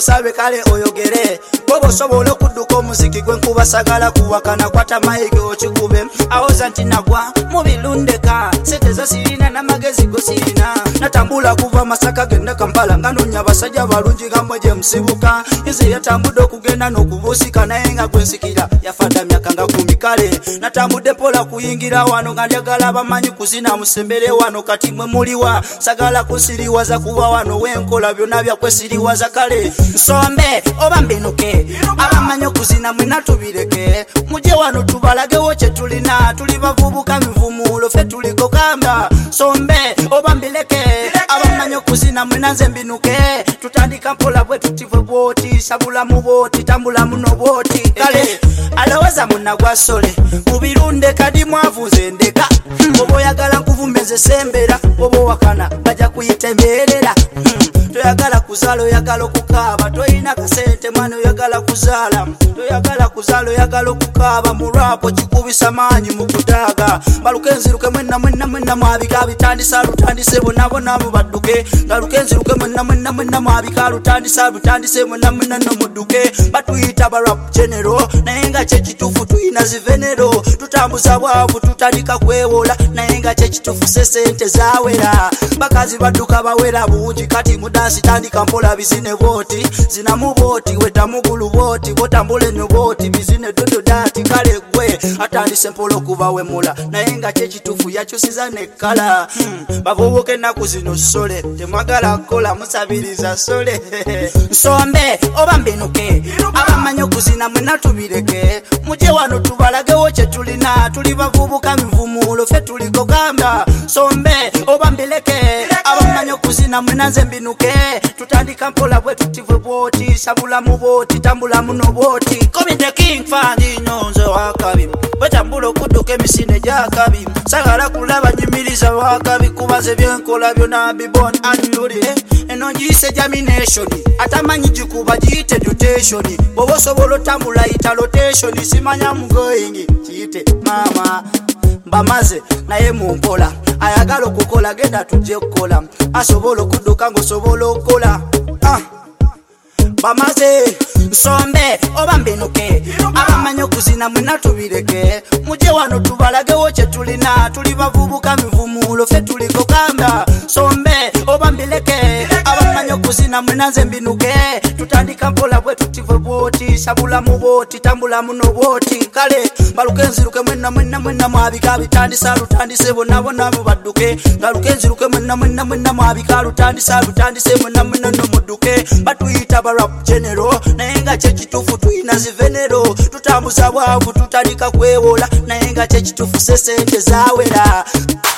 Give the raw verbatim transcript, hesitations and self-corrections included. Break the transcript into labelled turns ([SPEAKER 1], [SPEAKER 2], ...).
[SPEAKER 1] nkusabe kale oyogere bobo sobola okudduka omuziki gwe nkuba sagala kuwakana kwata maike okikube awoza nti nagwa mubilundeka sente zo sirina n'amagezi go sirina natambula kuva Masaka genda Kampala nga nonya abasajja balungi gamwe gye musibuka izi yatambudde okugenda n'okubusika naye nga gwe nsikira yafadda myaka nga kumi kale natambudde mpola kuyingira wano nga njagala abamanyi kuzina musembere wano kati mwe muliwa sagala kusiriwaza kuba wano wenkola byonna byakwesiriwaza kale nsombe oba mbinuke abamanyi okuzina mwena tubireke muje wano tubalagewo kye tulina tuli bavubuka mivumulo ffe tuliko kamba sombe oba mbileke abamanyi okuzina mwena nze mbinuke tutandika mpola bwe tutive bwoti sabula mu bwoti tambula muno bwoti kale aloweza munagwasole mubirunde kadi mwavuze ndeka oba oyagala nkuvumbeze sembera oba wakana bajja kuyitemberera toyagala kuzaala oyagala okukaaba toyina kasente mwana oyagala kuzaala toyagala kuzaala oyagala okukaaba mu rwapo kikubisa maanyi mu kutaaga balukenziruke mwenna mwenna mwenna mwabika bitandisa lutandise bonna bonna mubadduke nga lukenziruke mwenna mwenna mwenna mwabika lutandisa lutandise mwenna mwenna nomudduke batuyita ba rap general naye nga kyekituufu tuyina zivenero tutambuza bwavu tutandika kwewola naye nga kyekituufu sesente zawera bakazi badduka bawera bungi kati mudansi tandika mpola bizine bwoti zinamu bwoti wetamugulu bwoti botambule nyo bwoti bizine dodo dati kale gwe atandise mpola okuva wemula naye nga kyekituufu yakyusiza nekkala hmm. bavubuke ennaku zino sole temwagala kola musabiriza sole nsombe oba mbinuke abamanyi okuzina mwena tubireke muje wano tubalagewo kye tulina tuli bavubuka mivumulo ffe tuliko gamba sombe oba mbileke abamanyi okuzina mwena nze mbinuke tutandika mpola bwe tutive bwoti sabula mu bwoti tambula muno bwoti komite king fandi nyonze wakabi wetambula okudduka emisinde gyakabi sagala kulaba nyimiriza wakabi kubaze byenkola byonna bibon annuly eno ngiyise jamination atamanyi gikuba giyite dutation bwoba osobola otambula yita rotation simanya mugoyingi kiyite mama bamaze naye mumpola ayagala okukola genda tujje kukola asobola okudduka ng'osobola okukola ah. bamaze nsombe oba mbinuke abamanyi okuzina mwena tubireke muje wano tubalagewo kye tulina tuli bavubuka mivumulo ffe tuliko kamba sombe oba mbileke abamanyi okuzina mwena nze mbinuke tutandika mpola bwe tutive bwoti sabula mu bwoti tambula muno bwoti kale balukenziruke mwenna mwenna mwenna mwabika bitandisa lutandise bonna bonna mubadduke nga lukenziruke mwenna mwenna mwenna mwabika lutandisa lutandise mwenna mwenna nomudduke batuyita ba rap general naye nga kyekituufu tuyina zivenero tutambuza bwavu tutandika kwewola naye nga kyekituufu sesente zawera